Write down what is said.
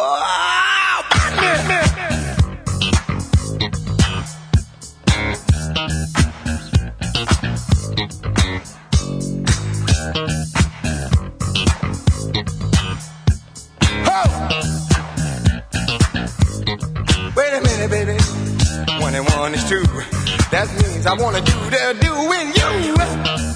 Wait a minute, baby. 1 and 1 is 2. That means I wanna do the doing you.